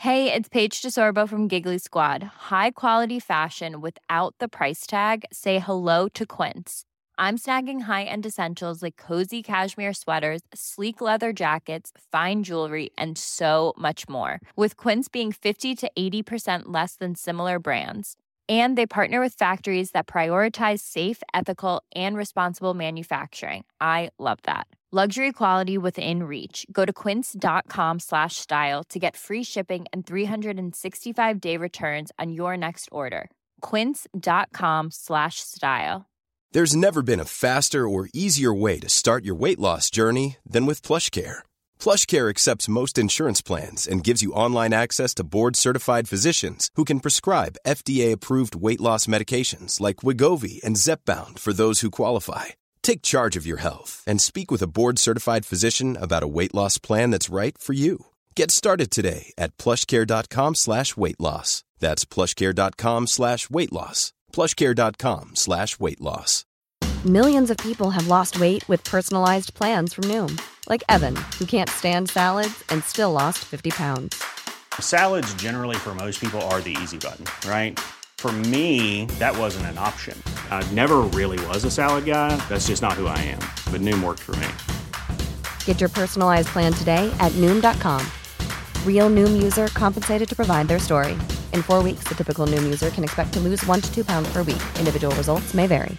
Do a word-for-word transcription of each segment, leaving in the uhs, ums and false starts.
Hey, it's Paige DeSorbo from Giggly Squad. High quality fashion without the price tag. Say hello to Quince. I'm snagging high-end essentials like cozy cashmere sweaters, sleek leather jackets, fine jewelry, and so much more. With Quince being fifty to eighty percent less than similar brands. And they partner with factories that prioritize safe, ethical, and responsible manufacturing. I love that. Luxury quality within reach. Go to quince.com slash style to get free shipping and three sixty-five day returns on your next order. Quince.com slash style. There's never been a faster or easier way to start your weight loss journey than with PlushCare. PlushCare accepts most insurance plans and gives you online access to board-certified physicians who can prescribe F D A-approved weight loss medications like Wegovy and Zepbound for those who qualify. Take charge of your health and speak with a board-certified physician about a weight loss plan that's right for you. Get started today at plushcare.com slash weight loss. That's plushcare.com slash weight loss. plushcare.com slash weight loss. Millions of people have lost weight with personalized plans from Noom. Like Evan, who can't stand salads and still lost fifty pounds. Salads generally for most people are the easy button, right? For me, that wasn't an option. I never really was a salad guy. That's just not who I am. But Noom worked for me. Get your personalized plan today at Noom dot com. Real Noom user compensated to provide their story. In four weeks, the typical Noom user can expect to lose one to two pounds per week. Individual results may vary.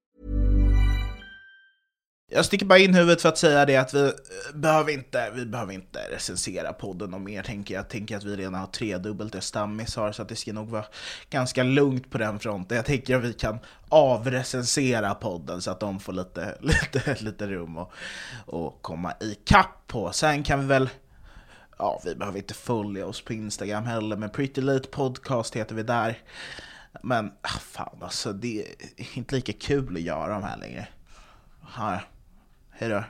Jag sticker bara in huvudet för att säga det att vi behöver inte, vi behöver inte recensera podden och mer, tänker jag. Jag tänker att vi redan har tredubbelt det stammis har, så att det ska nog vara ganska lugnt på den fronten. Jag tänker att vi kan avrecensera podden så att de får lite, lite, lite rum och, och komma i kapp på. Sen kan vi väl, ja, vi behöver inte följa oss på Instagram heller, men Pretty Late Podcast heter vi där. Men ah, fan alltså, det är inte lika kul att göra de här längre. Ja, hej då.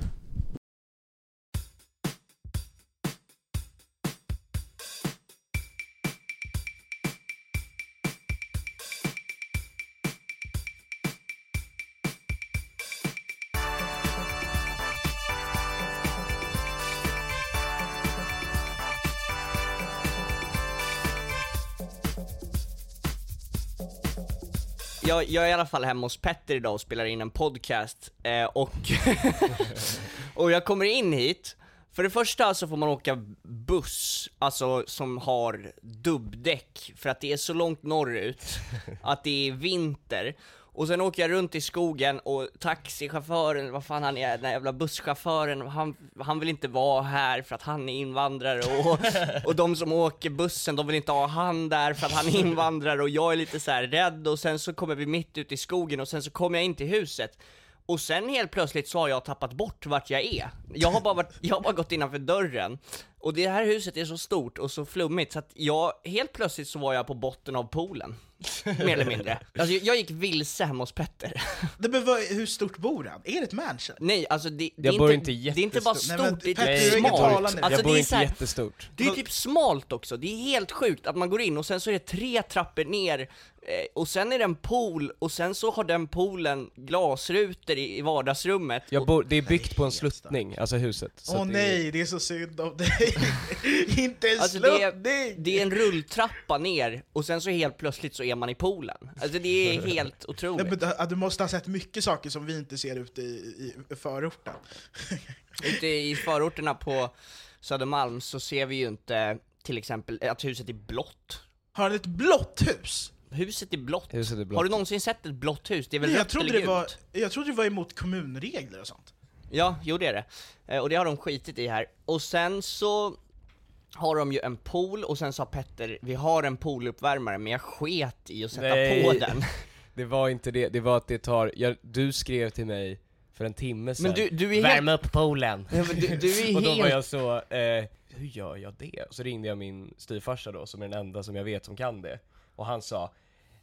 Jag, jag är i alla fall hemma hos Petter idag och spelar in en podcast eh, och, och jag kommer in hit. För det första så får man åka buss, alltså som har dubbdäck, för att det är så långt norrut att det är vinter. Och sen åker jag runt i skogen och taxichauffören, vad fan han är, den jävla busschauffören, han, han vill inte vara här för att han är invandrare. Och, och de som åker bussen, de vill inte ha han där för att han är invandrare. Och jag är lite så här rädd, och sen så kommer vi mitt ut i skogen och sen så kommer jag in till huset. Och sen helt plötsligt så har jag tappat bort vart jag är. Jag har bara, varit, jag har bara gått innanför dörren. Och det här huset är så stort och så flummigt så att jag, helt plötsligt så var jag på botten av poolen. Mer eller mindre. Alltså jag gick vilse hemma hos Petter. Det behöver, hur stort bor han? Är det ett mansion? Nej, alltså det, det, jag är, bor inte, inte det är inte bara stort, Nej, men, det är Petter, typ smalt. Alltså, jag bor det är inte så här, jättestort. Det är typ smalt också. Det är helt sjukt att man går in och sen så är det tre trappor ner. Och sen är det en pool, och sen så har den poolen glasrutor i, i vardagsrummet. Jag bor, det är byggt på en sluttning, alltså huset. Åh oh, nej, är... det är så synd om dig. Inte en alltså, sluttning! Det är, det är en rulltrappa ner, och sen så helt plötsligt så är man i poolen. Alltså det är helt otroligt. Nej, men, du måste ha sett mycket saker som vi inte ser ute i, i förorten. Ute i förorterna på Södermalm så ser vi ju inte till exempel att huset är blått. Har ni ett blått hus? Huset är blått. Huset är blått. Har du någonsin sett ett blått hus? Det är väl jag rött trodde eller det var, gult? jag trodde det var emot kommunregler och sånt. Ja, jo det är det. Och det har de skitit i här. Och sen så har de ju en pool, och sen sa Petter, vi har en pooluppvärmare, men jag sket i att sätta Nej. på den. Det var inte det, det var att det tar, jag, du skrev till mig för en timme sedan. Men du, du är värma helt... upp poolen. Ja, men du, du är och då helt... var jag så, eh, hur gör jag det? Och så ringde jag min styvfarsa då, som är den enda som jag vet som kan det. Och han sa,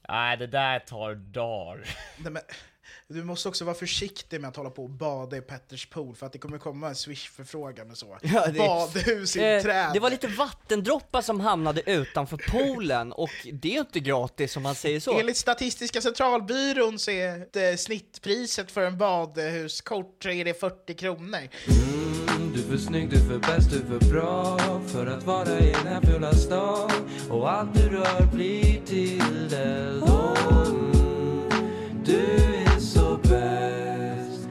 Nej, det där tar dagar. Nej, men, du måste också vara försiktig med att hålla på och bada i Petters pool, för att det kommer komma en Swish-förfrågan och så. Ja, det- Badhus i Eh, träd. det var lite vattendroppar som hamnade utanför poolen, och det är ju inte gratis om man säger så. Enligt Statistiska centralbyrån så är det snittpriset för en badhuskort är det fyrtio kronor. Mm, du är för snygg, du är för bäst, du är för bra för att vara i den här fula stan. Och allt du rör blir till det då. Mm, du är så bäst,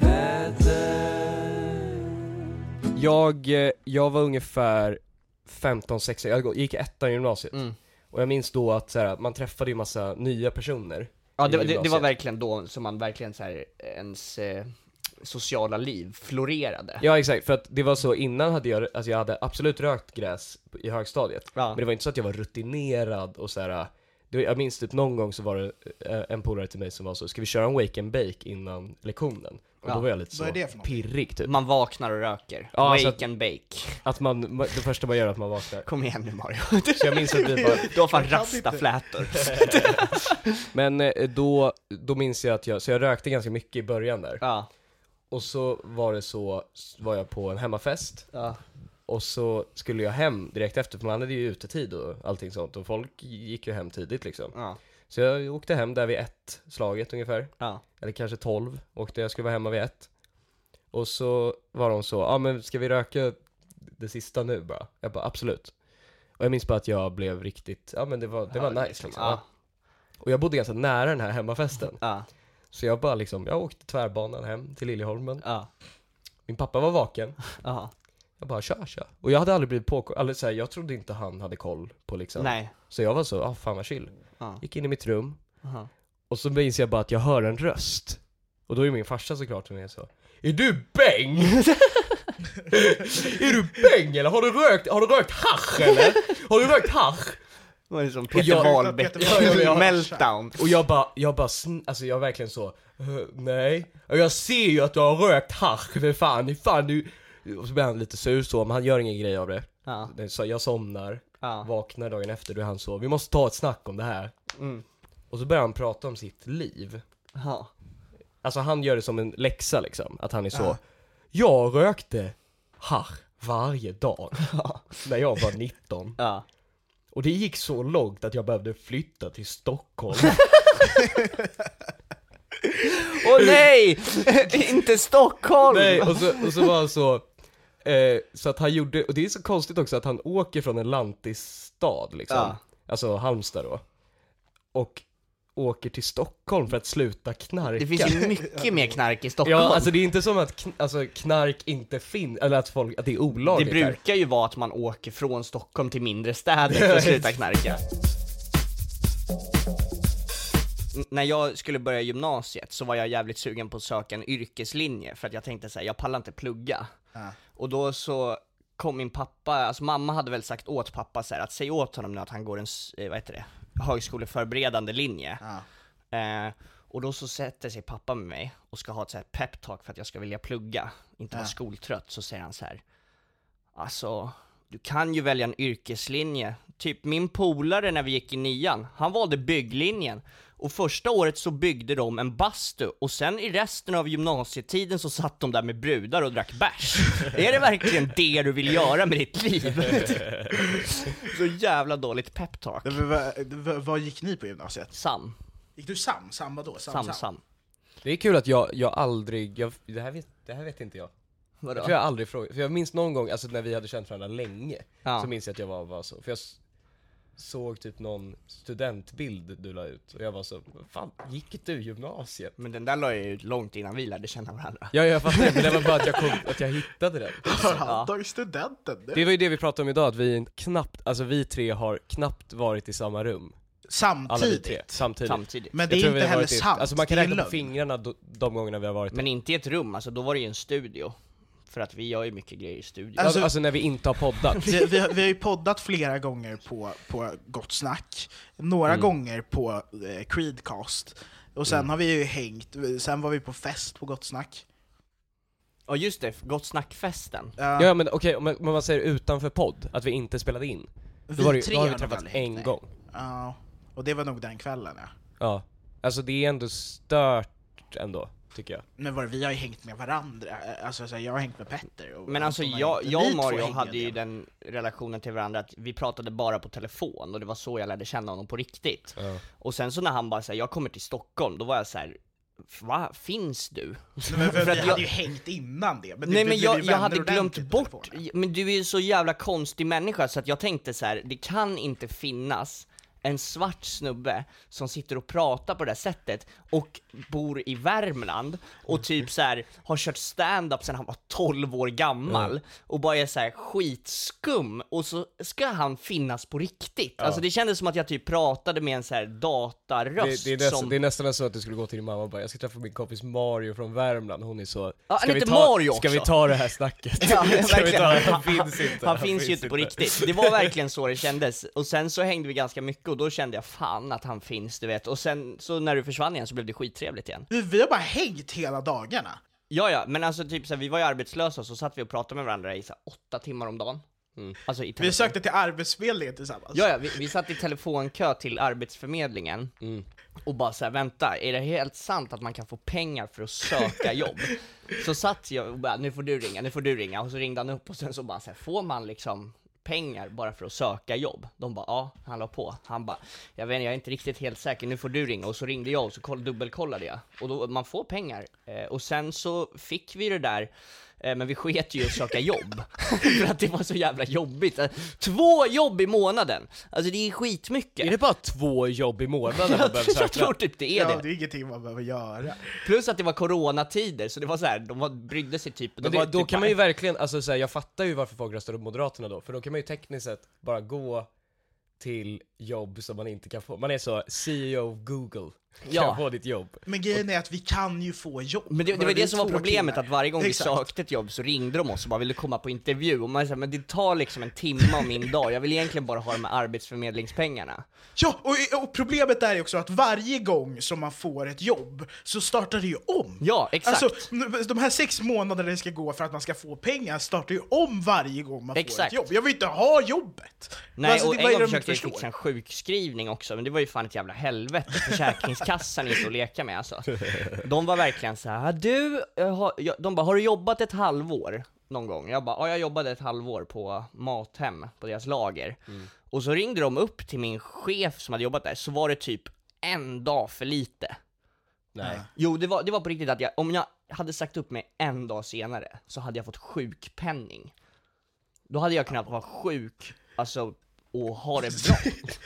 Petter. Jag, eh, jag var ungefär femton sexton, jag gick ettan i gymnasiet. Mm. Och jag minns då att så här, man träffade ju massa nya personer. Ja, i det, det, det var gymnasiet. verkligen då som man verkligen så här, ens eh, sociala liv florerade. Ja, exakt, för att det var så, innan hade jag, alltså jag hade absolut rökt gräs i högstadiet. Ja. Men det var inte så att jag var rutinerad och så här. Det, jag minns typ någon gång så var det eh, en polare till mig som var så, ska vi köra en wake and bake innan lektionen? Och Ja. då var jag lite så Vad är det för något? pirrig typ. Man vaknar och röker. Ja, Wake så att- and bake. Att man, det första man gör är att man vaknar. Kom igen nu Mario. Så jag minns att vi bara, Du har fan Jag kan rasta inte. flätor. men eh, då, då minns jag att jag, så jag rökte ganska mycket i början där. Ja. Och så var det så, var jag på en hemmafest. Ja. Och så skulle jag hem direkt efter, för man hade ju utetid och allting sånt. Och folk gick ju hem tidigt liksom. Ja. Så jag åkte hem där vid ett slaget ungefär. Ja. Eller kanske tolv. Åkte jag skulle vara hemma vid ett. Och så var de så, ja ah, men ska vi röka det sista nu bara? Jag bara, absolut. Och jag minns bara att jag blev riktigt, ja men det var, det var Ja, nice liksom. Ja. Och jag bodde ganska nära den här hemmafesten. Ja. Så jag bara liksom, jag åkte tvärbanan hem till Liljeholmen. Ja. Min pappa var vaken. Ja. Jag bara, kör, kör. Och jag hade aldrig blivit påkoll, alltså, så här, jag trodde inte han hade koll på liksom. Nej. Så jag var så, ah fan vad chill. Ja. Gick in i mitt rum. Aha. Och så minns jag bara att jag hör en röst. Och då är min farsa såklart som är så, är du Beng? Är du Beng eller har du rökt, har du rökt hasch eller? Har du rökt hasch? Det var liksom Och Peter jag- Wahlbeck. Peter Wahlbeck. Ja, meltdown. Och jag bara, jag bara, sn- alltså jag verkligen så, "Eh, nej. Och jag ser ju att du har rökt hasch, för fan, fan du. Och så blir han lite sur så, men han gör ingen grej av det. Ja. Så jag somnar, Ja. vaknar dagen efter, då är han så, vi måste ta ett snack om det här. Mm. Och så börjar han prata om sitt liv. Ja. Alltså han gör det som en läxa liksom, att han är så, Ja. jag rökte hasch varje dag när jag var nitton. Ja. Och det gick så långt att jag behövde flytta till Stockholm. Åh nej! Inte Stockholm! Nej, och så, och så var han så, eh, så att han gjorde, och det är så konstigt också att han åker från en lantisstad liksom, Ja. alltså Halmstad då, och åker till Stockholm för att sluta knarka. Det finns ju mycket mer knark i Stockholm. Ja, alltså det är inte som att kn- alltså, knark inte finns, eller att folk, att det är det olagligt här. brukar ju vara att man åker från Stockholm till mindre städer för att sluta knarka. N- när jag skulle börja gymnasiet så var jag jävligt sugen på att söka en yrkeslinje, för att jag tänkte så här, jag pallar inte plugga. Ja. Och då så kom min pappa, alltså mamma hade väl sagt åt pappa så här, att säga åt honom nu att han går en, s- eh, vad heter det, högskoleförberedande linje. Ja. Eh, och då så sätter sig pappa med mig och ska ha ett så här peptalk för att jag ska vilja plugga, inte vara Ja. skoltrött. Så säger han så här: alltså, du kan ju välja en yrkeslinje. Typ min polare när vi gick i nian, han valde bygglinjen. Och första året så byggde de en bastu, och sen i resten av gymnasietiden så satt de där med brudar och drack bärs. Är det verkligen det du vill göra med ditt liv? Så jävla dåligt peptalk. Det var- vad- vad- Vad gick ni på gymnasiet? Sam, Gick du sam? Sam vadå? Sam, sam, sam. sam. Det är kul att jag, jag aldrig, jag, det, här vet, det här vet inte jag. Vadå? Jag tror jag aldrig frågat, för jag minns någon gång, alltså när vi hade känt varandra länge, Ja. så minns jag att jag var, var så, för jag s- såg typ någon studentbild du la ut, och jag var så, fan, gick du gymnasiet? Men den där la jag ut långt innan vi lärde känna varandra. Ja, jag fattar det, men det var bara att jag, kom, att jag hittade den. Han tar ju studenten. Det var ju det vi pratade om idag, att vi knappt, alltså vi tre har knappt varit i samma rum. Alla vi tre, Samtidigt. samtidigt. Samtidigt. Men det Jag är tror vi inte har heller varit i- sant. Alltså man kan det är räkna på lögn. fingrarna de, de gångerna vi har varit där. Men inte i ett rum, alltså då var det ju en studio. För att vi gör ju mycket grejer i studion. Alltså, Alltså- alltså när vi inte har poddat. Vi, vi, har- vi har ju poddat flera gånger på, på Gott Snack, några Mm. gånger på eh, Creedcast, och sen har vi ju hängt, sen var vi på fest på Gott Snack. Ja just det, Gott Snackfesten. Ja, Ja men okej, om om man säger utanför podd, att vi inte spelade in, då, vi var det, tre då har vi nog träffats aldrig hängt, en nej. gång. Ja. Och det var nog den kvällen, ja. Ja, alltså det är ändå stört ändå, tycker jag. Men var vi har ju hängt med varandra. Alltså så här, jag har hängt med Petter. Och Men alltså och jag, jag och Mario hängde hade ju det. den relationen till varandra att vi pratade bara på telefon, och det var så jag lärde känna honom på riktigt. Ja. Och sen så när han bara säger jag kommer till Stockholm, då var jag så här: va, finns du? Men för, För vi att hade jag- ju hängt innan det. Men Nej det, men vi jag, blev ju jag vänner hade glömt ordentligt i bort, telefonen. men du är ju så jävla konstig människa så att jag tänkte så här: det kan inte finnas en svart snubbe som sitter och pratar på det här sättet och bor i Värmland och typ så här har kört stand-up sedan han var tolv år gammal Mm. och bara är så här skitskum, och så ska han finnas på riktigt. Ja. Alltså det kändes som att jag typ pratade med en så här dataröst Det, det, är nästan, som... det är nästan så att du skulle gå till din mamma och bara, jag ska träffa min kompis Mario från Värmland, hon är så... Ja, ska han vi heter ta, Mario Ska vi också. ta det här snacket? Ja, ska vi verkligen. ta, han Han- finns inte. Han finns ju inte på riktigt. Det var verkligen så det kändes. Och sen så hängde vi ganska mycket och då kände jag fan att han finns, du vet. Och sen så när du försvann igen så blev det skittrevligt igen. Vi, vi har bara hängt hela dagarna. Ja, ja, men alltså typ så här, vi var ju arbetslösa, så satt vi och pratade med varandra i så här, åtta timmar om dagen. Mm. Alltså i Vi telefon. sökte till arbetsförmedlingen tillsammans. Ja, ja, vi, vi satt i telefonkö till Arbetsförmedlingen Mm. och bara så här, vänta, är det helt sant att man kan få pengar för att söka jobb? Så satt jag och bara, nu får du ringa, nu får du ringa, och så ringde han upp och sen så bara så här, får man liksom pengar bara för att söka jobb? De bara, ja, han la på. Han bara, jag vet inte, jag är inte riktigt helt säker, nu får du ringa. Och så ringde jag och så koll, dubbelkollade jag. Och då, man får pengar. Eh, och sen så fick vi det där, eh, men vi sket ju att söka jobb. För att det var så jävla jobbigt. Eh, Två jobb i månaden! Alltså det är skitmycket. Är det bara två jobb i månaden man behöver Jag söka? tror typ det är Ja, det. det är ingenting man behöver göra. Plus att det var coronatider, så det var så här, de var, brydde sig typ. De Men det, var då typ kan bara- man ju verkligen, alltså så här, jag fattar ju varför folk röstar upp Moderaterna då, för då kan man ju tekniskt sett bara gå till jobb som man inte kan få. Man är så C E O of Google, kan Ja. få ditt jobb. Men grejen är att vi kan ju få jobb. Men det, det Bara var vi är det som var två problemet, killar. att varje gång vi Exakt. sökte ett jobb så ringde de oss och bara ville komma på intervju, och man sa, men det tar liksom en timme om min dag, jag vill egentligen bara ha de här arbetsförmedlingspengarna. Ja, och, och problemet är ju också att varje gång som man får ett jobb så startar det ju om. Ja, exakt. Alltså, de här sex månaderna det ska gå för att man ska få pengar startar ju om varje gång man får Exakt. ett jobb. Jag vill inte ha jobbet! Nej, Alltså, och det- en vad är gång det de försökte jag inte fixa förstår? en sjukskrivning också, men det var ju fan ett jävla helvete. Försäkringskassan är inte att leka med alltså. De var verkligen så här, du, jag har, jag, de bara, har du jobbat ett halvår någon gång? Jag bara, ja, jag jobbade ett halvår på Mathem, på deras lager. Mm. Och så ringde de upp till min chef som hade jobbat där, så var det typ en dag för lite. Nej. Jo, det var, det var på riktigt att jag, om jag hade sagt upp mig en dag senare så hade jag fått sjukpenning. Då hade jag kunnat vara sjuk, alltså, och ha det bra.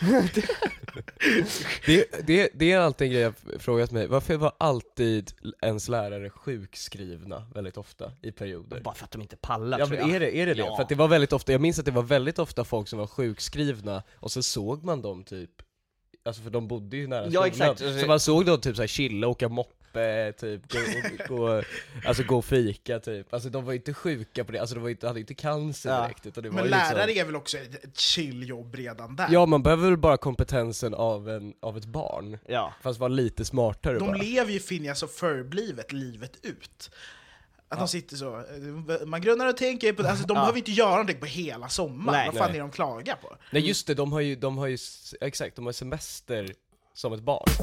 Det, det, det är alltid en grej jag frågat mig, varför var alltid ens lärare sjukskrivna väldigt ofta i perioder? Bara för att de inte pallar, Ja, tror men jag. är det är det? det? Ja. För att det var väldigt ofta, jag minns att det var väldigt ofta folk som var sjukskrivna och så såg man dem typ, alltså för de bodde ju nära Ja, skolan. exakt. Så man såg dem typ såhär chilla, åka moppe, typ gå, gå, alltså gå och fika typ. Alltså de var inte sjuka på det, alltså de var inte, hade inte cancer Ja. direkt, utan det var Men ju lärare liksom, är väl också ett chilljobb redan där? ja, man behöver väl bara kompetensen av, en, av ett barn, Ja. fast vara lite smartare De bara. lever ju Phineas och Ferb-livet livet ut. Att de sitter så, man grunnar och tänker på det, alltså de Ja. behöver inte göra någonting på hela sommaren. Nej. Vad fan Nej. är de klagar på? Nej just det, de har ju, de har ju, s- exakt, de har semester som ett barn.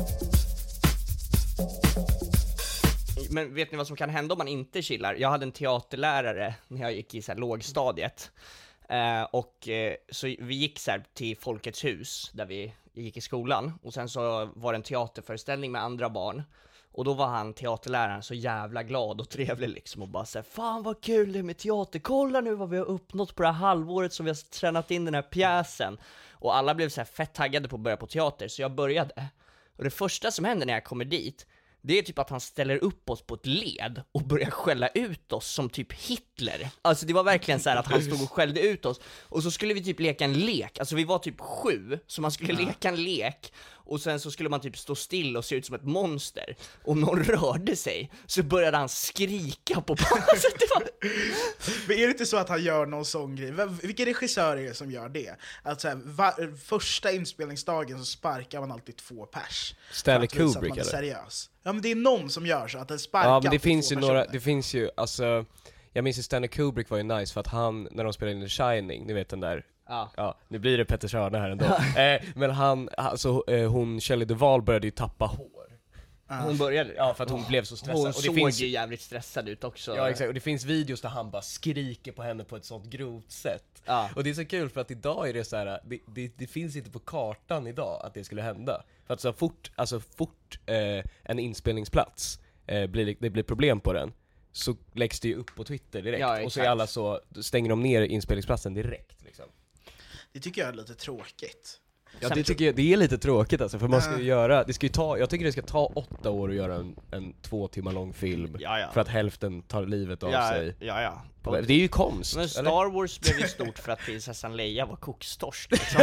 Men vet ni vad som kan hända om man inte chillar? Jag hade en teaterlärare när jag gick i så här lågstadiet. Eh, och eh, så vi gick så här till Folkets hus där vi gick i skolan. Och sen så var det en teaterföreställning med andra barn. Och då var han, teaterläraren, så jävla glad och trevlig liksom, och bara såhär, fan vad kul det är med teater, kolla nu vad vi har uppnått på det här halvåret som vi har tränat in den här pjäsen. Och alla blev så här fett taggade på att börja på teater, så jag började. Och det första som händer när jag kommer dit, det är typ att han ställer upp oss på ett led och börjar skälla ut oss som typ Hitler. Alltså det var verkligen så här att han stod och skällde ut oss. Och så skulle vi typ leka en lek, alltså vi var typ sju, så man skulle leka en lek. Och sen så skulle man typ stå still och se ut som ett monster. Och om någon rörde sig så började han skrika på alltså, det var... Men är det inte så att han gör någon sån grej? V- Vilken regissör är det som gör det? Att så här, va, första inspelningsdagen så sparkar man alltid två pers. Stanley för att visa att Kubrick, man är eller? seriös. Ja, men det är någon som gör så att den sparkar Ja, men det alltid finns två ju några, personer. det finns ju, alltså, jag minns ju Stanley Kubrick var ju nice för att han, när de spelade in The Shining, ni vet den där Ja. Ja, nu blir det Petters hörna här ändå. eh, men han, alltså eh, hon, Shelley Duvall började ju tappa hår. Hon började, Ja, för att hon blev så stressad. hon och det såg finns ju jävligt stressad ut också. Ja, exakt, och det finns videos där han bara skriker på henne på ett sånt grovt sätt. Ja. Och det är så kul för att idag är det så här, det, det, det finns inte på kartan idag att det skulle hända. För att så fort, alltså fort eh, en inspelningsplats eh, blir, det blir problem på den, så läggs det ju upp på Twitter direkt. Ja, och så är alla så, stänger de ner inspelningsplatsen direkt liksom. Det tycker jag är lite tråkigt. Ja, det tycker jag, det är lite tråkigt alltså, för man ska ju göra, det ska ju ta, jag tycker det ska ta åtta år att göra en, en två timmar lång film. Ja, ja. För att hälften tar livet av ja, sig. Ja, ja. Det är ju konst. Men Star eller? Wars blev ju stort för att prinsessan Leia var kokstorsk liksom.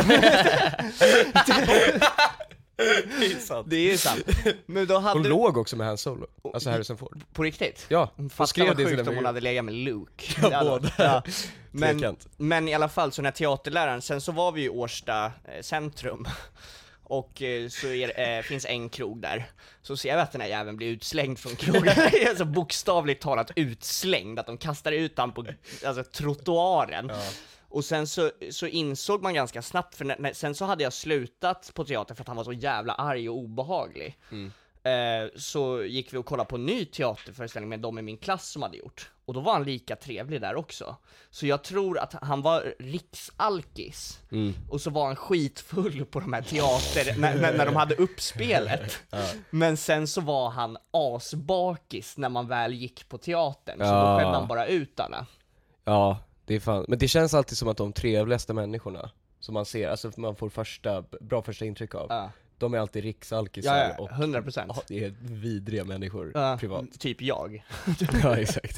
Det är sant. Det är ju sant. Men då hade Hon låg också med Han Solo, alltså Harrison Ford. på riktigt? Ja, hon Fatta skrev vad det i sjukt sina om hon biografer. hade legat med Luke. Ja, båda. Ja. Men, Trekant. men i alla fall, så när teaterläraren, sen så var vi i Årsta eh, centrum. Och eh, så är, eh, finns en krog där. Så ser jag att den här jäveln blir utslängd från krogen. Alltså bokstavligt talat utslängd. Att de kastar ut han på alltså, trottoaren. Ja. Och sen så, så insåg man ganska snabbt, för när, när, sen så hade jag slutat på teater för att han var så jävla arg och obehaglig. Mm. Eh, så gick vi och kollade på en ny teaterföreställning med dem i min klass som hade gjort. Och då var han lika trevlig där också. Så jag tror att han var riksalkis. Mm. Och så var han skitfull på de här teater när, när, när de hade uppspelet. Ja. Men sen så var han asbakis när man väl gick på teatern. Så ja. då skällde han bara ut alla. Ja, det är fan. Men det känns alltid som att de trevligaste människorna som man ser, alltså man får första, bra första intryck av. Ja. De är alltid riksalkisar. Ja, ja, hundra procent. Och det är vidriga människor, ja, privat. Typ jag. Ja, exakt.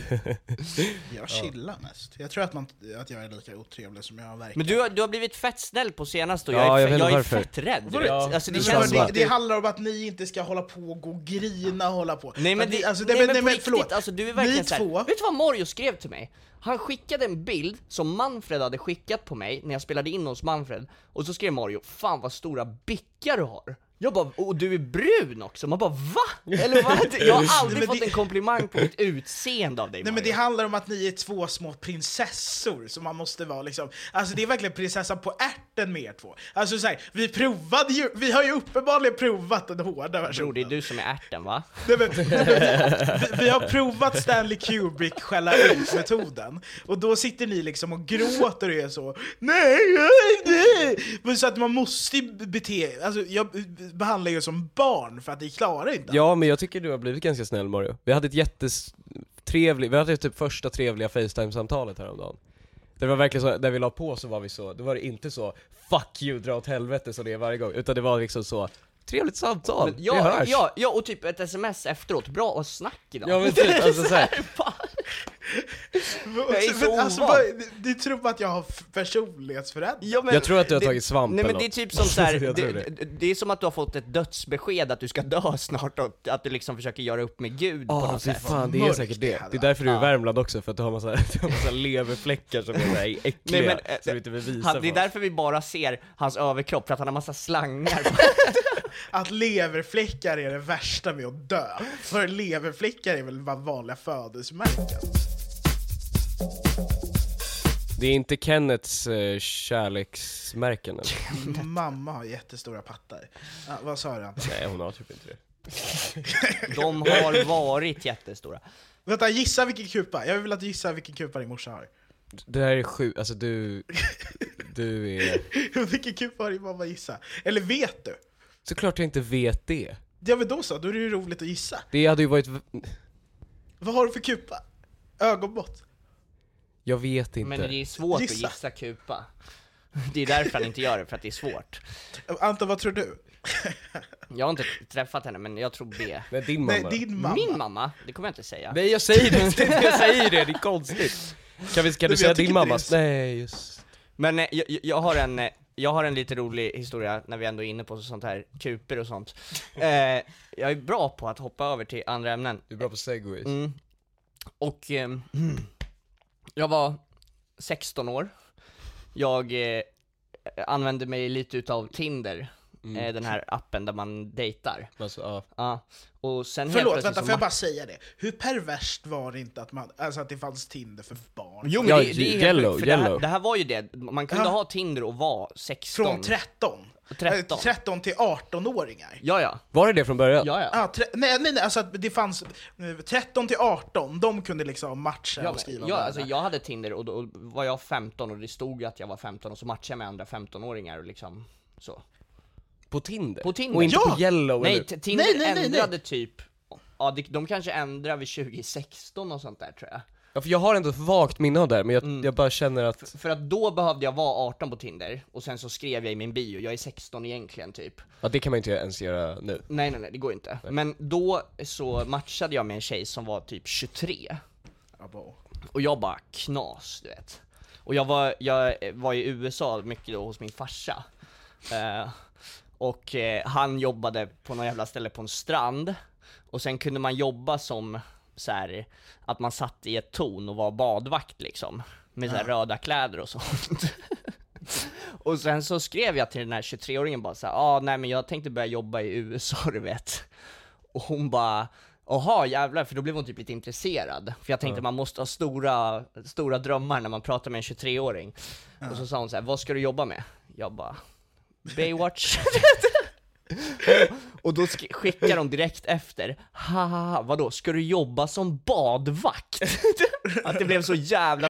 Jag chillar mest. Jag tror att, man, att jag är lika otrevlig som jag verkar. Men du har, du har blivit fett snäll på senast och ja, jag är, jag jag är fett rädd. Ja. Alltså, det, känns det, det handlar om att ni inte ska hålla på och gå och grina och hålla på. Nej men, det, alltså, det, nej, men, nej, på men riktigt, förlåt. alltså du är verkligen ni så här, två... vet du vad Mario skrev till mig? Han skickade en bild som Manfred hade skickat på mig när jag spelade in hos Manfred. Och så skrev Mario, fan vad stora bickar du har. Jag bara, och du är brun också. Man bara, va? Eller vad? Jag har aldrig fått det... en komplimang på mitt utseende av dig, Nej, Mario. men det handlar om att ni är två små prinsessor som man måste vara liksom. Alltså det är verkligen prinsessan på ärten med er två. Alltså så här, vi provade ju, vi har ju uppenbarligen provat den hårda versionen. Bror, det är du som är ärten, va? Nej, men, vi, vi har provat Stanley Kubrick skälla ut metoden. Och då sitter ni liksom och gråter och är så, nej, nej. Men så att man måste bete, alltså jag behandlar er som barn för att ni klarar inte. Ja, men jag tycker du har blivit ganska snäll, Mario. Vi hade ett jättetrevligt, vi hade typ första trevliga FaceTime-samtalet häromdagen. Det var verkligen så, när vi la på så var vi så, då var det inte så fuck you, dra åt helvete så det är varje gång, utan det var liksom så trevligt samtal, men, ja, det hörs. Ja, ja, och typ ett sms efteråt, bra och snack idag. Ja, men typ, alltså så här. Jag är så men, alltså, bara, du tror att jag har personlighetsförändring? Ja, men jag tror att du har det, tagit svamp. Nej, men eller det är typ som så här, det, det. det är som att du har fått ett dödsbesked att du ska dö snart och att du liksom försöker göra upp med Gud oh, på något sätt. Fan, det är säkert det. Det är därför du är i Värmland också, för att du har massa, du har massa leverfläckar som är så här äckliga. Nej, men, så du inte vill visa han, det är därför vi bara ser hans överkropp, för att han har massa slangar. Att leverfläckar är det värsta med att dö. För leverfläckar är väl vanliga födelsemärken. Det är inte Kennets uh, kärleksmärken eller? Mamma har jättestora pattar. Ah, vad sa du? Nej, hon har typ inte det. De har varit jättestora. Vänta, gissa vilken kupa. Jag vill att du gissar vilken kupa din morsa har. Det här är sjukt, alltså du... Du är... Vilken kupa har din mamma, gissa? Eller vet du? Såklart jag inte vet det. Ja, men då så, då är det ju roligt att gissa. Det hade ju varit... Vad har du för kupa? Ögonbott? Jag vet inte. Men det är svårt gissa. att gissa kupa. Det är därför han inte gör det, för att det är svårt. Anton, vad tror du? Jag har inte träffat henne, men jag tror B. Men din mamma. Nej, din mamma. Min mamma? Det kommer jag inte säga. Nej, jag säger det. Jag säger det, det är konstigt. Kan, vi, kan du säga din mamma? Är... Nej, just. Men jag, jag, har en, jag har en lite rolig historia när vi ändå är inne på sånt här kuper och sånt. eh, jag är bra på att hoppa över till andra ämnen. Du är bra på segways. Mm. Och eh, jag var sexton år. Jag eh, använde mig lite utav Tinder. mm. eh, den här appen där man dejtar. Alltså, ja. Ja. Och sen Förlåt, vänta, får jag bara säga det? Hur perverst var det inte att, man, alltså att det fanns Tinder för barn? Jo, men ja, det, det är yellow, helt, för yellow. det, här, det här var ju det, man kunde ja. ha Tinder och vara sexton. Från tretton? tretton. tretton till arton-åringar. Ja, ja. Var det det från början? Ja, ja. Ah, tre, nej, nej, nej, alltså att det fanns tretton till arton, de kunde liksom matcha Ja, och skriva men, ja, alltså jag hade Tinder och då var jag femton och det stod att jag var femton och så matchade jag med andra femton-åringar och liksom så. På Tinder? På Tinder. Och inte Ja! på Yellow? Nej, eller? t- Tinder Nej, nej, nej, ändrade nej. typ, ja de, de kanske ändrade vid tjugo sexton och sånt där tror jag. Ja, för jag har ändå ett vagt minne av det, men jag, Mm. jag bara känner att... För, för att då behövde jag vara arton på Tinder och sen så skrev jag i min bio, jag är sexton egentligen typ. Ja, det kan man inte ens göra nu. Nej nej nej, det går inte. Men då så matchade jag med en tjej som var typ tjugotre. Och jag bara knas, du vet. Och jag var, jag var i U S A mycket då hos min farsa. Eh, och eh, han jobbade på någon jävla ställe på en strand. Och sen kunde man jobba som så här, att man satt i ett torn och var badvakt liksom. Med så här röda kläder och sånt. Och sen så skrev jag till den här tjugotre-åringen bara så här, ah, nej men jag tänkte börja jobba i U S A, du vet. Och hon bara, jaha jävlar, för då blev hon typ lite intresserad. För jag tänkte Ja. man måste ha stora, stora drömmar när man pratar med en tjugotre-åring. Ja. Och så sa hon så här, vad ska du jobba med? Jag bara, Baywatch. Och då sk- skickar de direkt efter, haha, vadå, ska du jobba som badvakt? Att det blev så jävla...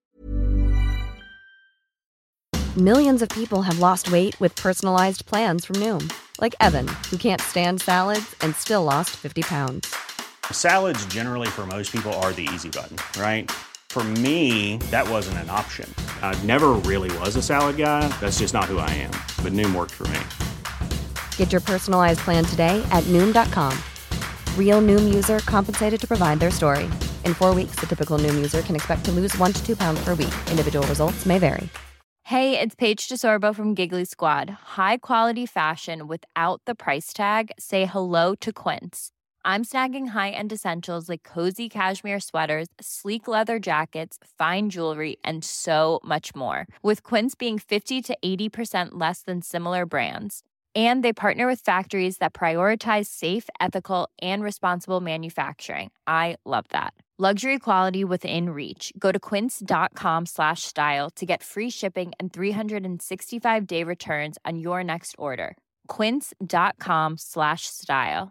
Millions of people have lost weight with personalized plans from Noom. Like Evan, who can't stand salads and still lost fifty pounds. Salads generally for most people are the easy button, right? For me, that wasn't an option. I never really was a salad guy. That's just not who I am. But Noom worked for me. Get your personalized plan today at Noom dot com. Real Noom user compensated to provide their story. In four weeks, the typical Noom user can expect to lose one to two pounds per week. Individual results may vary. Hey, it's Paige DeSorbo from Giggly Squad. High quality fashion without the price tag. Say hello to Quince. I'm snagging high-end essentials like cozy cashmere sweaters, sleek leather jackets, fine jewelry, and so much more. With Quince being fifty to eighty percent less than similar brands. And they partner with factories that prioritize safe, ethical, and responsible manufacturing. I love that. Luxury quality within reach. Go to quince.com slash style to get free shipping and three sixty-five day returns on your next order. Quince.com slash style.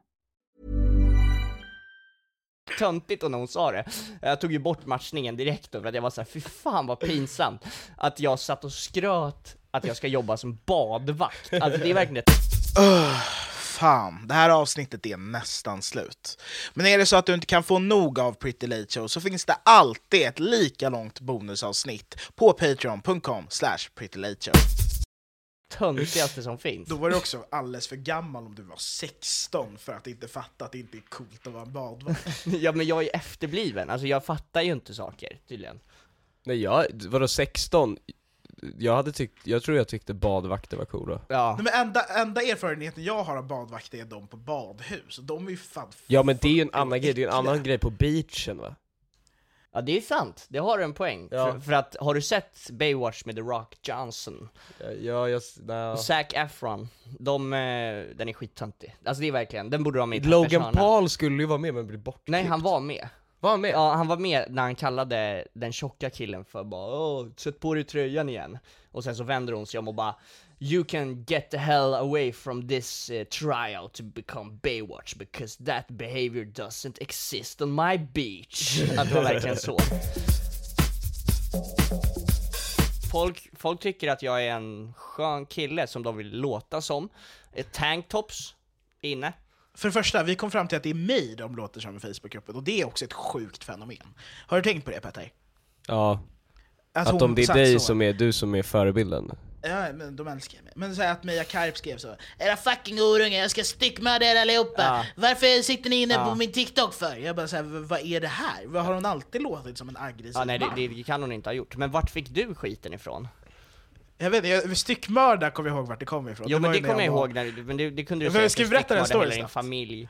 Töntigt och när hon sa det. Jag tog ju bort matchningen direkt då, för att jag var så här, fy fan vad pinsamt att jag satt och skröt att jag ska jobba som badvakt. Alltså det är verkligen ett... Uh, fan, det här avsnittet är nästan slut. Men är det så att du inte kan få nog av Pretty Late Show så finns det alltid ett lika långt bonusavsnitt på patreon dot com slash pretty late show. Töntigaste som finns. Då var du också alldeles för gammal om du var sexton för att inte fatta att det inte är coolt att vara en badvakt. Ja men jag är efterbliven, alltså jag fattar ju inte saker tydligen. Nej, jag, vadå sexton? Jag hade tyckt, jag tror jag tyckte badvakter var coola. Ja. Nej, men enda, enda erfarenheten jag har av badvakter är de på badhus. De är ju fan... Ja, men det är ju en annan grej, det är en annan grej på beachen, va? Ja det är sant, det har du en poäng. Ja. För, för att, har du sett Baywatch med The Rock Johnson? Ja, jag... jag nej. Och Zac Efron, de, eh, den är skittöntig. Alltså det är verkligen, den borde de ha med i Logan Persona. Paul skulle ju vara med men blev bortklippt. Nej, han var med. Var han med? Ja, han var med när han kallade den tjocka killen för bara, åh, sätt på dig tröjan igen. Och sen så vänder hon sig om och bara, you can get the hell away from this uh, trial to become Baywatch because that behavior doesn't exist on my beach. Att det var verkligen så. Folk, folk tycker att jag är en skön kille som de vill låta som. Ett tanktops inne. För det första, vi kom fram till att det är mig de låter som i Facebookgruppen och det är också ett sjukt fenomen. Har du tänkt på det, Petter? Ja. Alltså, att om det är dig så. som är du som är förebilden. Ja, men de älskar mig. Men så här att Mia Karp skrev så: era fucking orungar, jag ska styckmörda er allihopa. Ja. Varför sitter ni inne Ja. på min TikTok för? Jag bara såhär, vad är det här? Vad har hon alltid låtit som en aggressiv Ja, nej, det, man? det kan hon inte ha gjort. Men vart fick du skiten ifrån? Jag vet inte, jag, styckmörda kommer jag ihåg vart det kommer ifrån. Jo, men var det ju när kommer jag var- ihåg, när, men det, det kunde du Jag säga. ska för berätta den styckmördare storyn hela din snabbt. familj.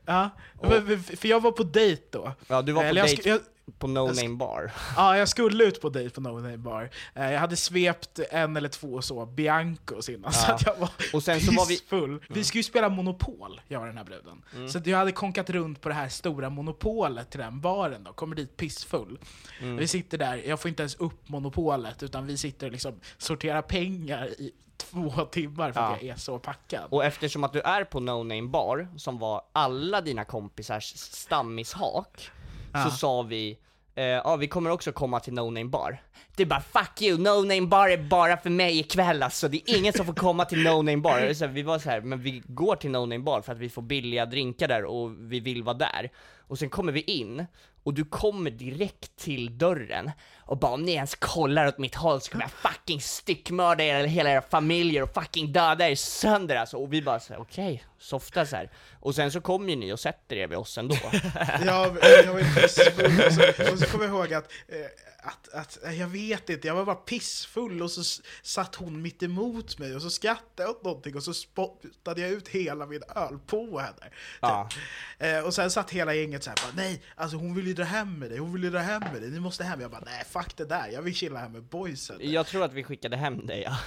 Ja, för jag var på dejt då. Ja, du var på Eller jag dejt sk- på No Name Bar. Ja, jag skulle ut på dejt på No Name Bar. Jag hade svept en eller två så Biancos innan, Ja. så att jag var Och sen så var vi- pissfull. Vi, vi skulle ju spela Monopol, jag och den här bruden. Mm. Så att jag hade konkat runt på det här stora Monopolet till den baren då, kommer dit pissfull. Mm. Vi sitter där, jag får inte ens upp Monopolet, utan vi sitter och liksom sorterar pengar i två timmar för Ja. att jag är så packad. Och eftersom att du är på No Name Bar, som var alla dina kompisars stammishak, Ja. så sa vi, eh, ja vi kommer också komma till No Name Bar. Det är bara fuck you, No Name Bar är bara för mig ikväll alltså, det är ingen som får komma till No Name Bar. Så vi var så här, men vi går till No Name Bar för att vi får billiga drinkar där och vi vill vara där. Och sen kommer vi in, och du kommer direkt till dörren och bara, om ni ens kollar åt mitt håll så kommer jag fucking styckmörda er eller hela era familjer och fucking döda er sönder alltså. Och vi bara såhär, okej, okay, softa så här. Och sen så kommer ju ni och sätter er vid oss ändå. jag, jag var pissfull, och så, och så kommer jag ihåg att, eh, att, att, jag vet inte, jag var bara pissfull, och så s- satt hon mitt emot mig och så skrattade jag åt någonting och så spottade jag ut hela min öl på henne. Ja. Eh, och sen satt hela gänget så här, bara, nej, alltså hon vill ju dra hem med dig, hon vill ju dra hem med dig, ni måste hem. Jag bara, nej, fuck det där, jag vill chilla här med boysen. Jag tror att vi skickade hem dig, ja.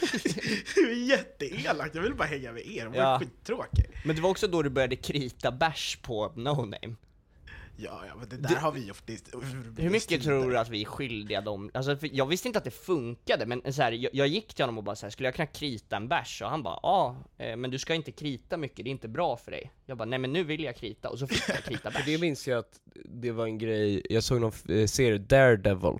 Det är jätteelakt, jag vill bara hänga med er, hon var Ja. skittråkig. Men det var också då du började krita bärs på No Name. Ja, ja, men det där Du- har vi gjort. Det, Hur mycket tror du att vi är skyldiga dem? Alltså, för jag visste inte att det funkade, men så här, jag, jag gick till honom och bara så här, skulle jag kunna krita en bärs? Och han bara, ja, eh, men du ska inte krita mycket, det är inte bra för dig. Jag bara, nej men nu vill jag krita, och så fick jag krita För bärs. det minns jag att det var en grej, jag såg någon eh, serie, Daredevil.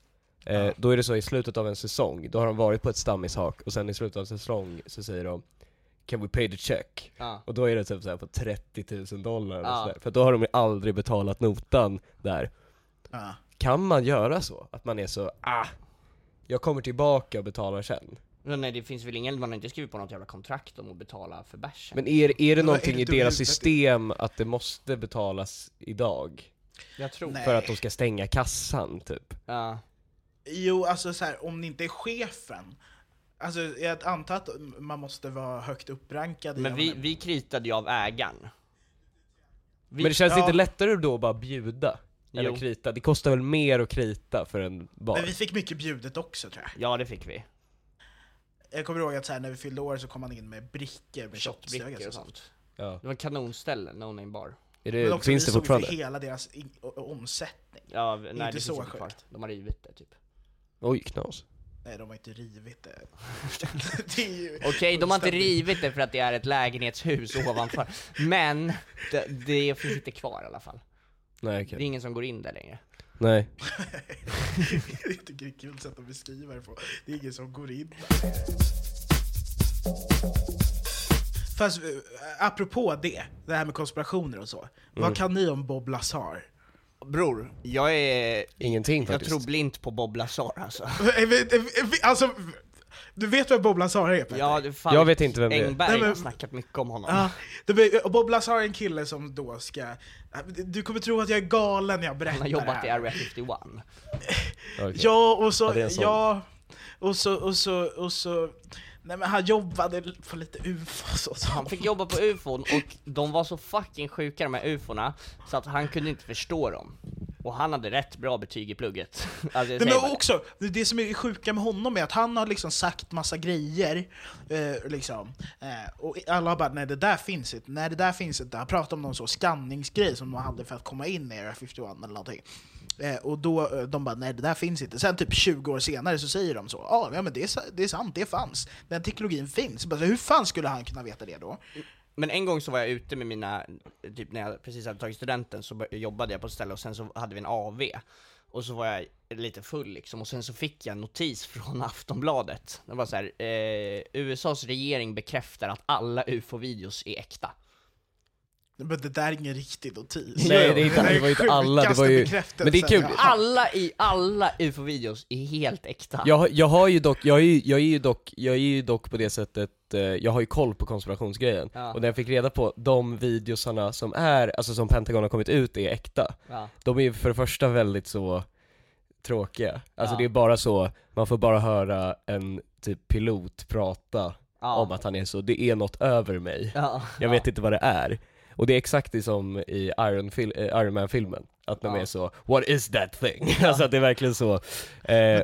Eh, Ja. Då är det så i slutet av en säsong, då har de varit på ett stammishak, och sen i slutet av en säsong så säger de can we pay the check? Ja. Och då är det typ så här på trettio tusen dollar eller Ja. så där. För då har de ju aldrig betalat notan där. Ja. Kan man göra så? Att man är så, ah, jag kommer tillbaka och betalar sen. Men nej, det finns väl ingen, man har inte skrivit på något jävla kontrakt om att betala för bärsen. Men är, är det Men vad någonting är i det deras du- system att det måste betalas idag? jag tror. Nej. För att de ska stänga kassan typ? Ja. Jo, alltså så här, om ni inte är chefen. Alltså jag antar att man måste vara högt upprankad. i Men vi, en- vi kritade ju av ägaren. Vi, Men det känns ja. inte lättare då att bara bjuda? Eller Jo. krita? Det kostar väl mer att krita för en bar? Men vi fick mycket bjudet också, tror jag. Ja, det fick vi. Jag kommer ihåg att så här, när vi fyllde år så kom man in med brickor med Shotbrickor shotbricor och sånt. Ja. Det var kanonställe, No Name Bar. Är Men det, också, finns vi det såg för fortfarande? hela deras in- o- omsättning. Ja, nej, inte det finns så inte kvar. sjukt. De har rivit det typ. Oj, knas. Nej, de har inte rivit det. Det är ju Okej, de har inte fullständigt- rivit det för att det är ett lägenhetshus ovanför. Men det, det finns inte kvar i alla fall. Nej, Det är okej. ingen som går in där längre. Nej. Jag tycker det är kul sätt att beskriva det på. Det är ingen som går in. Fast eh, apropå det, det här med konspirationer och så. Mm. Vad kan ni om Bob Lazar? Bror, jag är... Ingenting Jag faktiskt. tror blint på Bob Lazar alltså. Eh, vet- eh, Alltså, du vet vad Bob Lazar är, Petter? Ja, det fan, Jag vet inte vem det är. Engberg Nej, men- har snackat mycket om honom. Ja, det blir- och Bob Lazar är en kille som då ska... Du kommer tro att jag är galen när jag berättar Han har jobbat det i här. Area femtioett. Okej. Ja, och så... Ja, det är en sån. Ja, och så... Och så, och så nej, men han jobbade på lite U F O och så. Han fick jobba på ufon och de var så fucking sjuka de här ufona så att han kunde inte förstå dem. Och han hade rätt bra betyg i plugget. Alltså, jag Nej, säger bara men det. också, det det som är sjuka med honom är att han har liksom sagt massa grejer, eh, liksom. Eh, och alla har bara, nej det där finns inte, nej det där finns inte. Han pratade om någon så skanningsgrej som de hade för att komma in i Area femtioett eller någonting. Eh, och då, eh, de bara, nej det där finns inte. Sen typ tjugo år senare så säger de så, ah, ja men det är, sa- det är sant, det fanns. Den teknologin finns. Bara, så, hur fan skulle han kunna veta det då? Men en gång så var jag ute med mina, typ när jag precis hade tagit studenten så bör- jobbade jag på ett ställe och sen så hade vi en A V. Och så var jag lite full liksom, och sen så fick jag en notis från Aftonbladet. Det var så här, eh, U S A:s regering bekräftar att alla U F O-videos är äkta. Men det där är ingen riktig notis. Nej, det, är inte, där det var ju inte alla, det var ju... sjukaste Men det är kul. bekräftelsen jag har. Alla i alla U F O-videos är helt äkta. Jag, jag har ju dock, jag är ju, jag är ju dock, jag är ju dock på det sättet, eh, jag har ju koll på konspirationsgrejen. Ja. Och när jag fick reda på de videosarna som är, alltså som Pentagon har kommit ut är äkta. Ja. De är ju för det första väldigt så tråkiga. Alltså Ja. det är bara så, man får bara höra en typ pilot prata Ja. om att han är så, det är något över mig. Ja. Jag ja. vet inte vad det är. Och det är exakt det som i Iron, fil- äh, Iron Man-filmen. Att de Ja. är så, what is that thing? Alltså att det är verkligen så. Eh,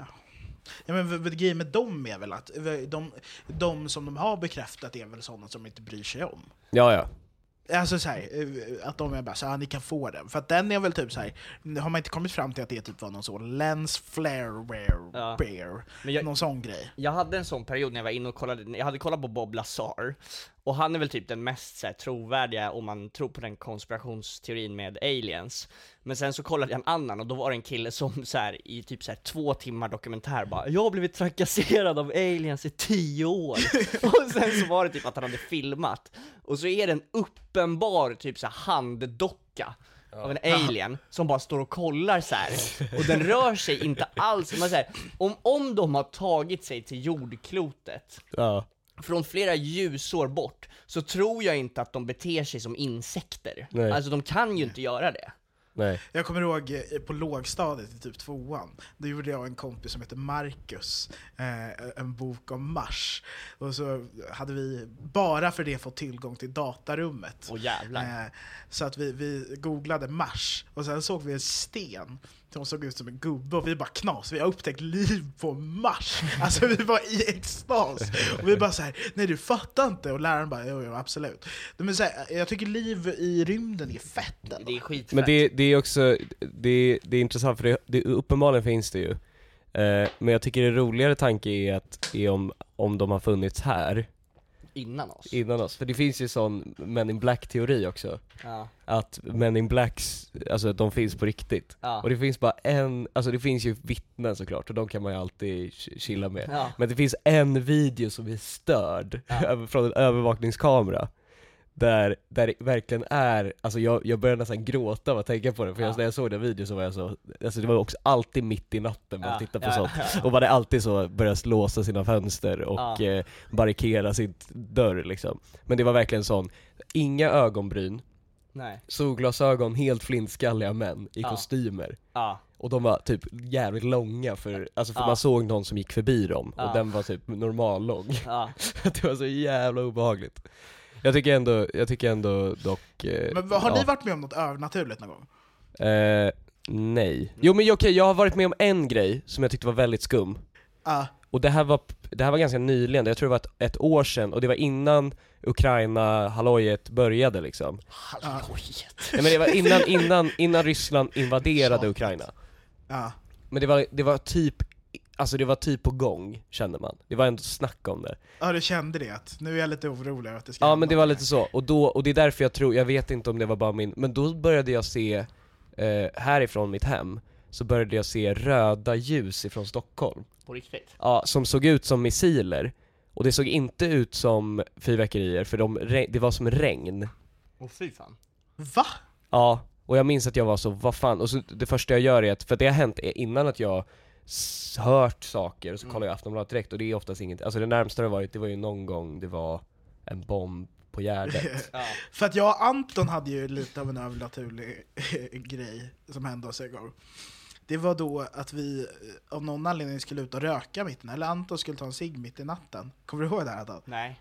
Ja, men v- v- grejen med dem är väl att de, de som de har bekräftat är väl sådana som de inte bryr sig om. ja, ja. Alltså så här, eh, att de är bara så här, ni kan få den. För att den är väl typ så här, har man inte kommit fram till att det typ var någon sån lens flare wear Ja. bear, Men jag- någon sån grej. Jag hade en sån period när jag var inne och kollade, jag hade kollat på Bob Lazar, och han är väl typ den mest så här, trovärdiga om man tror på den konspirationsteorin med aliens. Men sen så kollade jag en annan, och då var det en kille som så här, i typ så här, två timmar dokumentär bara, jag har blivit trakasserad av aliens i tio år. Och sen så var det typ att han hade filmat, och så är det en uppenbar typ så här, handdocka av en alien som bara står och kollar så här. Och den rör sig inte alls. Man säger, om, om de har tagit sig till jordklotet ja. från flera ljusår bort, så tror jag inte att de beter sig som insekter. Nej. Alltså de kan ju inte göra det. Nej. Jag kommer ihåg eh, på lågstadiet i typ tvåan, då gjorde jag en kompis som heter Marcus eh, en bok om Mars. Och så hade vi bara för det fått tillgång till datarummet. Åh jävlar. Eh, så att vi, vi googlade Mars, och sen såg vi en sten som såg ut som en gubbe, och vi bara knas, vi har upptäckt liv på Mars. Alltså vi var i extas, och vi bara så här, nej du fattar inte, och läraren bara, jo, jo absolut. Men så här, jag tycker liv i rymden är fett. Det är skitfett. Men det, det är också, det, det är intressant för det, det, uppenbarligen finns det ju. Eh, men jag tycker det roligare tanke är att är om, om de har funnits här innan oss. innan oss. För det finns ju sån Men in Black-teori också. Ja. Att Men in Blacks, alltså de finns på riktigt. Ja. Och det finns bara en, alltså det finns ju vittnen såklart, och de kan man ju alltid ch- chilla med. Ja. Men det finns en video som är störd Ja. från en övervakningskamera. Där, där det verkligen är, alltså jag, jag började nästan gråta av att tänka på det. För Ja. jag, när jag såg den videon så var jag så, alltså det var också alltid mitt i natten man Ja. tittar på Ja. sånt. Ja. Och man är alltid så, börjat låsa sina fönster och Ja. eh, barrikera sitt dörr liksom. Men det var verkligen sån, inga ögonbryn, Nej. solglasögon, helt flintskalliga män i Ja. kostymer. Ja. Och de var typ jävligt långa, för, alltså för Ja. man såg någon som gick förbi dem, Ja. och den var typ normal lång. Ja. Det var så jävla obehagligt. Jag tycker ändå, jag tycker ändå dock... Eh, Men vad- har ja. ni varit med om något övernaturligt någon gång? Eh, nej. Jo men okej, jag har varit med om en grej som jag tyckte var väldigt skum. Ja. Och det här var, det här var ganska nyligen, jag tror det var ett, ett år sedan, och det var innan Ukraina-hallojet började liksom. Hallojet. Nej, men det var innan, innan, innan Ryssland invaderade Ukraina. Ja. Men det var, det var typ, alltså det var typ på gång, kände man. Det var ändå snack om det. Ja, du kände det, att nu är jag lite orolig över att det ska Ja hända men det var något. lite så, och, då, och det är därför jag tror, jag vet inte om det var bara min, men då började jag se, eh, härifrån mitt hem, så började jag se röda ljus ifrån Stockholm. På riktigt. Ja, som såg ut som missiler. Och det såg inte ut som fyrverkerier, för de, re- det var som regn. Åh fy fan. Va? Ja, och jag minns att jag var så, vad fan, och så det första jag gör är att, för det har hänt innan att jag s- hört saker, och så kollar jag Aftonbladet direkt, och det är oftast inget, alltså det närmsta det har varit, det var ju någon gång det var en bomb på Gärdet. Ja. För att jag och Anton hade ju lite av en övernaturlig grej som hände oss en gång. Det var då att vi av någon anledning skulle ut och röka mitt i, eller Anton skulle ta en cigg mitt i natten. Kommer du ihåg det här Anton? Nej.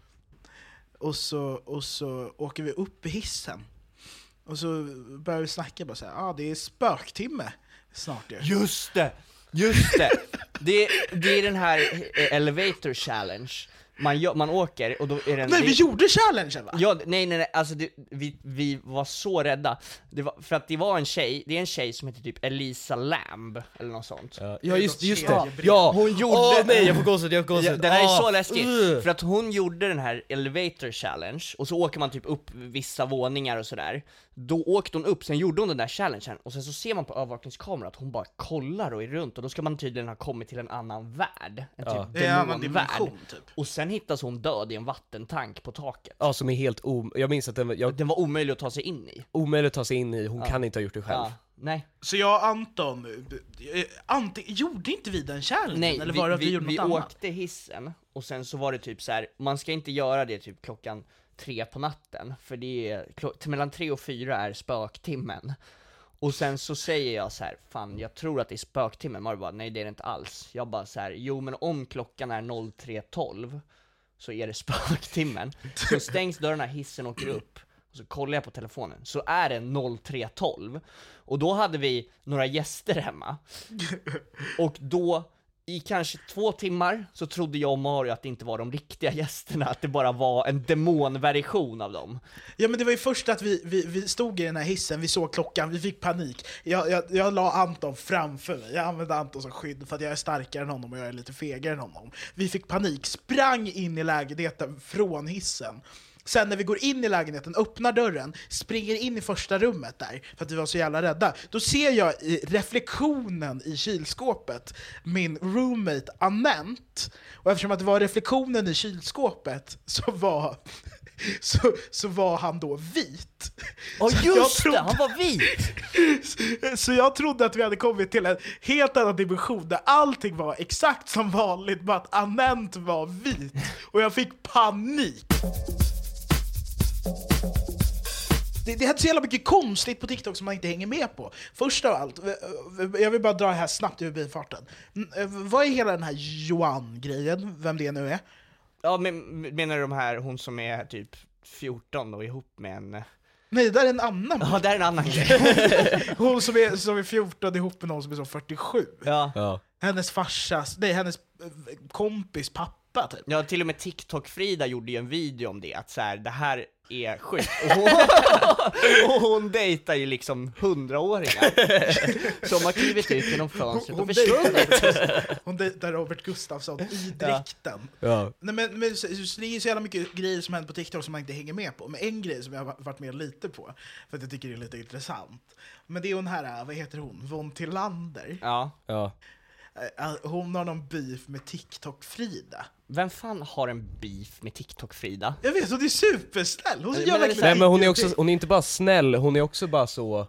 Och så, och så åker vi upp i hissen. Och så börjar vi snacka bara så här, ja ah, det är spöktimme snart ju. Just det! Just det! Det, det är den här eh, elevator challenge. Man, gör, man åker och då är det en... Nej, vi det- gjorde challengen va? Ja, nej nej nej, alltså det, vi, vi var så rädda. Det var, för att det var en tjej, det är en tjej som heter typ Elisa Lamb, eller något sånt. Ja, ja just, just Ja. det, ja! Hon gjorde... Åh nej, jag får gåshud, jag får gåshud. Ja, den här är Ah, så läskig, uh. för att hon gjorde den här elevator challenge, och så åker man typ upp vissa våningar och sådär. Då åkte hon upp, sen gjorde hon den där challengen, och sen så ser man på övervakningskameran att hon bara kollar och är runt, och då ska man tydligen ha kommit till en annan värld, en Ja. typ Det är en annan demonvärld. dimension typ. Och sen hittas hon död i en vattentank på taket. Ja, som är helt om... Jag minns att den var, jag, Den var omöjlig att ta sig in i. omöjligt att ta sig in i, hon Ja. kan inte ha gjort det själv. Ja, nej. Så jag och Anton, eh, Ante, gjorde inte vi den challengen? Nej, eller vi, var det att vi, vi, gjorde vi något annat? åkte hissen, och sen så var det typ så här: man ska inte göra det typ klockan tre på natten, för det är, klo- till mellan tre och fyra är spöktimmen. Och sen så säger jag så här: fan jag tror att det är spöktimmen. Mario bara, nej det är det inte alls. Jag bara så här: jo men om klockan är tre tolv så är det spöktimmen. Så stängs dörrarna, hissen åker upp, Och så kollar jag på telefonen, så är det noll tre tolv. Och då hade vi några gäster hemma. Och då, i kanske två timmar, så trodde jag och Mario att det inte var de riktiga gästerna. Att det bara var en demonversion av dem. Ja, men det var ju först att vi, vi, vi stod i den här hissen, vi såg klockan, vi fick panik. Jag, jag, jag la Anton framför mig, jag använde Anton som skydd för att jag är starkare än honom och jag är lite fegare än honom. Vi fick panik, sprang in i lägenheten från hissen. Sen när vi går in i lägenheten, öppnar dörren, springer in i första rummet där för att vi var så jävla rädda. Då ser jag i reflektionen i kylskåpet min roommate Anent. Och eftersom att det var reflektionen i kylskåpet så var, så, så var han då vit. Ja, Så just jag trodde, det, han var vit! Så jag trodde att vi hade kommit till en helt annan dimension där allting var exakt som vanligt, bara att Anent var vit. Och jag fick panik. Det, det är så jävla mycket konstigt på TikTok som man inte hänger med på. Först av allt, jag vill bara dra det här snabbt över bilfarten. Vad är hela den här Johan-grejen, vem det nu är? Ja, men menar du de här, hon som är typ fjorton och ihop med en... Nej, det där är en annan. Ja, det är en annan grej. Hon som är, som är fjorton ihop med någon som är så fyrtiosju. Ja. Ja. Hennes farsas, nej, hennes kompis pappa typ. Ja, till och med TikTok-Frida gjorde ju en video om det, att så här, det här är sjukt. Och hon, och hon dejtar ju liksom hundraåringar som har klivit ut genom fönstret och försvunnit. Hon dejtar Robert Gustafsson i dräkten. Ja. Nej, men, men så, så det är så jävla mycket grejer som händer på TikTok som man inte hänger med på. Men en grej som jag har varit med lite på, för att jag tycker det är lite intressant. Men det är hon här, vad heter hon? Von Tillander. Ja. Ja. Hon har någon beef med TikTok-Frida. Vem fan har en beef med TikTok-Frida? Jag vet, hon är supersnäll. Hon, Men gör är det verkligen Nej, men hon är, ingenting. också, hon är inte bara snäll, hon är också bara så...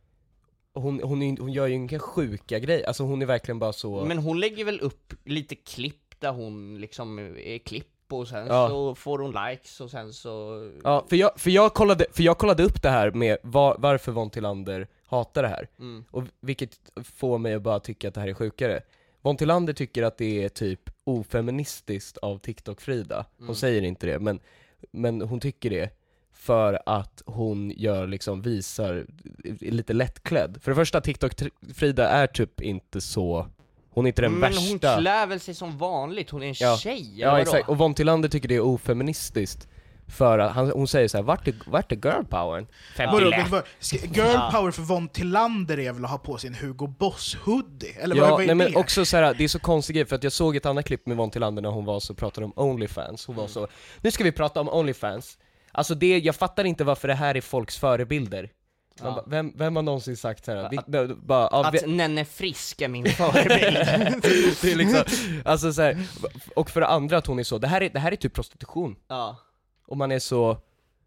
Hon, hon, är, hon gör ju inga sjuka grejer, alltså hon är verkligen bara så... Men hon lägger väl upp lite klipp där hon liksom är klipp och sen Ja. så får hon likes och sen så... Ja, för jag, för jag, kollade, för jag kollade upp det här med var, varför Von Tillander hatar det här. Mm. Och vilket får mig att bara tycka att det här är sjukare. Von Tillander tycker att det är typ ofeministiskt av TikTok-Frida. Hon Mm. säger inte det, men, men hon tycker det. För att hon gör liksom, visar lite lättklädd. För det första, TikTok-Frida är typ inte så... Hon är inte den Men värsta. hon klär väl sig som vanligt, hon är en Ja. tjej, eller Ja, vadå? exakt. Och Von Tillander tycker det är ofeministiskt. För att han, hon säger så här: vart är, vart är girl powern? Vadå, men vad- ska- Girl Ja. power för Von Tillander är väl att ha på sin Hugo Boss hoodie? Eller Ja, vad, vad är nej, men det? också så här, det är så konstigt grej, för att jag såg ett annat klipp med Von Tillander när hon var så pratade om OnlyFans. Hon var så, nu ska vi prata om OnlyFans. Alltså det, jag fattar inte varför det här är folks förebilder. Man Ja. bara, vem, vem har någonsin sagt så här? Vi, Att- nej, bara, ja, vi, Att Nenne Frisk är min förebild. det är liksom, alltså så här, och för det andra att hon är så, det här är, det här är typ prostitution. Ja. Och man är så...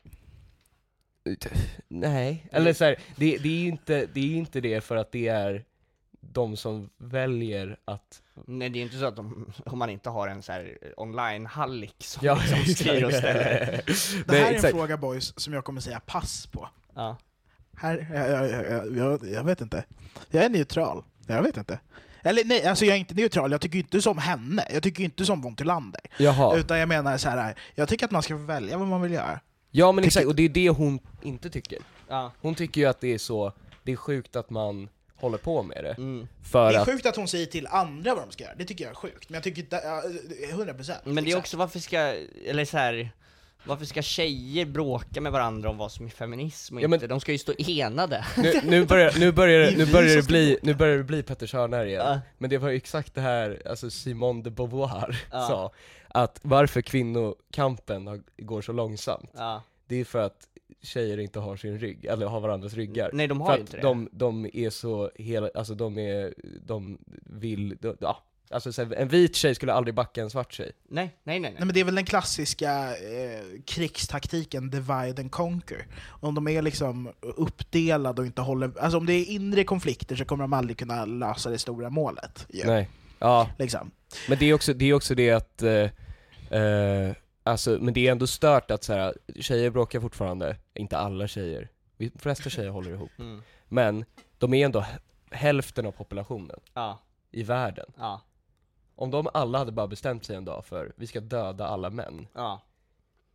Nej, eller så här, det, det är ju inte, det är inte det för att det är de som väljer att... Nej, det är inte så att de, om man inte har en så här online-hallick som Ja, liksom styr och ställer. Det här är en exakt. fråga, boys, som jag kommer säga pass på. Ja. Här, jag, jag, jag, jag, jag vet inte. Jag är neutral. Jag vet inte. Eller nej, alltså jag är inte neutral. Jag tycker inte som henne. Jag tycker inte som Von Tillander. Jaha. Utan jag menar så här. Jag tycker att man ska få välja vad man vill göra. Ja, men Tycker- exakt, och det är det hon inte tycker. Ja. Hon tycker ju att det är så, det är sjukt att man håller på med det. Mm. För Det är att... sjukt att hon säger till andra vad de ska göra. Det tycker jag är sjukt. Men jag tycker inte, ja, hundra procent. Men det är också, varför ska, eller så här, varför ska tjejer bråka med varandra om vad som är feminism och Ja, men- inte? De ska ju stå enade. Nu, nu börjar, nu börjar, Det det- är nu vi börjar som det ska bli, bråka. nu börjar det bli Petter Stjärnär igen. Ja. Men det var ju exakt det här, alltså Simone de Beauvoir Ja. sa, att varför kvinnokampen har, går så långsamt. Ja. Det är för att tjejer inte har sin rygg, eller har varandras ryggar. Nej, de har för ju att inte det. de, de är så hela, alltså de är, de vill, de, ja. Alltså så här, en vit tjej skulle aldrig backa en svart tjej. Nej, nej, nej, nej. Nej, men det är väl den klassiska eh, krigstaktiken divide and conquer. Om de är liksom uppdelade och inte håller... Alltså om det är inre konflikter så kommer de aldrig kunna lösa det stora målet. ju. Nej. Ja, Liksom. men det är också det, är också det att, eh, eh, alltså, men det är ändå stört att så här, tjejer bråkar fortfarande, inte alla tjejer. De flesta tjejer håller ihop. Mm. Men de är ändå h- hälften av populationen Ja, i världen. ja, Om de alla hade bara bestämt sig en dag för vi ska döda alla män, ja.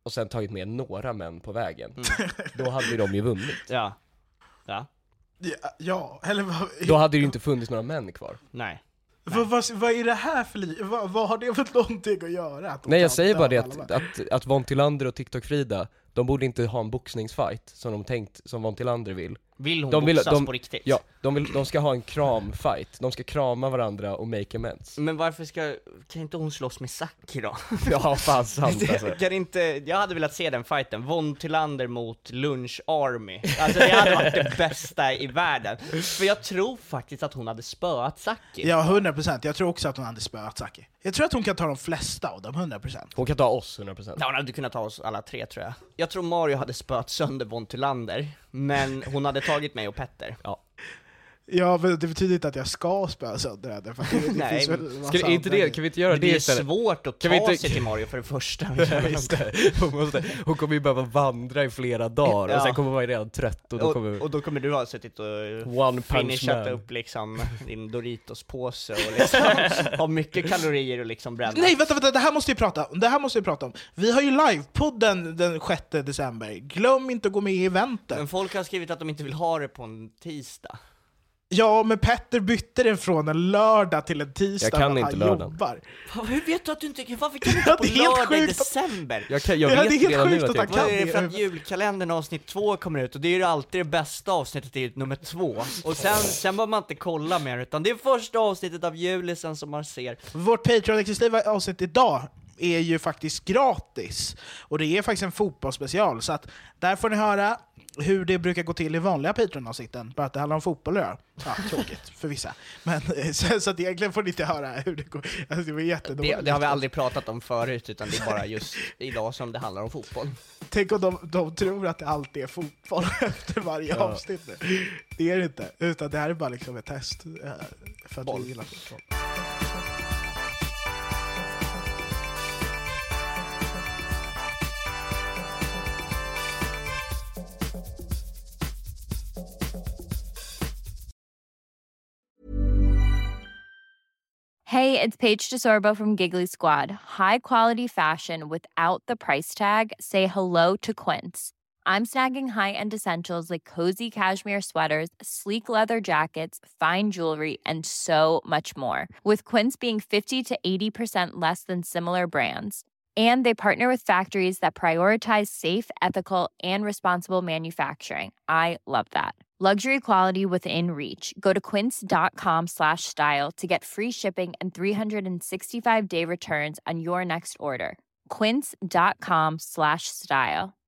och sen tagit med några män på vägen, mm. då hade de ju vunnit. Ja. Ja. Ja, ja eller vad... Då hade det ju inte funnits några män kvar. Nej. Vad, vad, vad är det här för liv? Vad, vad har det för någonting att göra? Att Nej, jag säger bara det att, att, att Von Tillander och TikTok Frida, de borde inte ha en boxningsfight som de tänkt, som Von Tillander vill. Vill hon de vill, boxas de, på riktigt? Ja, de, vill, de ska ha en kramfight. De ska krama varandra och make amends. Men varför ska, kan inte hon slåss med Saki då? Ja, fan sant alltså. Kan inte, jag hade velat se den fighten, Von Tillander mot Lunch Army. Alltså det hade varit det bästa i världen. För jag tror faktiskt att hon hade spöat Saki. Ja, hundra procent. Jag tror också att hon hade spöat Saki. Jag tror att hon kan ta de flesta av dem, hundra procent. Hon kan ta oss, hundra procent. Ja, hon hade kunnat ta oss alla tre, tror jag. Jag tror Mario hade spöat sönder Von Tillander, men hon hade tagit mig och Petter. Ja. Ja, men det betyder inte att jag ska spöa sönder henne, för det, det Nej, finns väl massa ska det, inte det, kan vi inte göra det, det är istället? svårt att kan ta vi inte... sig till Mario för det första. Ja, just det. Hon, måste, hon kommer ju behöva vandra i flera dagar, ja. och sen kommer hon vara redan trött, och då kommer... Och, och då kommer du ha suttit och One finishat upp liksom din Doritos-påse och liksom ha mycket kalorier och liksom bränna. Nej, vänta, vänta, det här måste vi prata om. Det här måste vi prata om. Vi har ju livepodden den sjätte december. Glöm inte att gå med i eventen. Men folk har skrivit att de inte vill ha det på en tisdag. Ja, men Petter bytte den från en lördag till en tisdag. Jag kan när inte han lördagen. jobbar. Hur vet du att du inte, varför kan du inte Ja, på det är helt lördag i sjukt att- december? Jag, kan, jag Ja, vet det är helt redan nu sjukt att att jag han Vad kan är det det. för att julkalendern avsnitt två kommer ut? Och det är ju alltid det bästa avsnittet, det är nummer två. Och sen, sen behöver man inte kolla mer, utan det är första avsnittet av julisen som man ser. Vårt Patreon-exklusiva avsnitt idag är ju faktiskt gratis. Och det är faktiskt en fotbollsspecial. Så att där får ni höra hur det brukar gå till i vanliga Patreon-avsnitten. Bara att det handlar om fotboll och ja, tråkigt för vissa. Men så, så att egentligen får ni inte höra hur det går. Alltså, det var jättedåligt. Det, det har vi aldrig pratat om förut, utan det är bara just idag som det handlar om fotboll. Tänk om de, de tror att det alltid är fotboll efter varje Ja. avsnitt. Det är det inte. Utan det här är bara liksom ett test. eh, För att Boll. vi gillar fotboll. Hey, it's Paige DeSorbo from Giggly Squad. High quality fashion without the price tag. Say hello to Quince. I'm snagging high-end essentials like cozy cashmere sweaters, sleek leather jackets, fine jewelry, and so much more. With Quince being fifty to eighty percent less than similar brands. And they partner with factories that prioritize safe, ethical, and responsible manufacturing. I love that. Luxury quality within reach. Go to quince.com slash style to get free shipping and three sixty-five day returns on your next order. Quince.com slash style.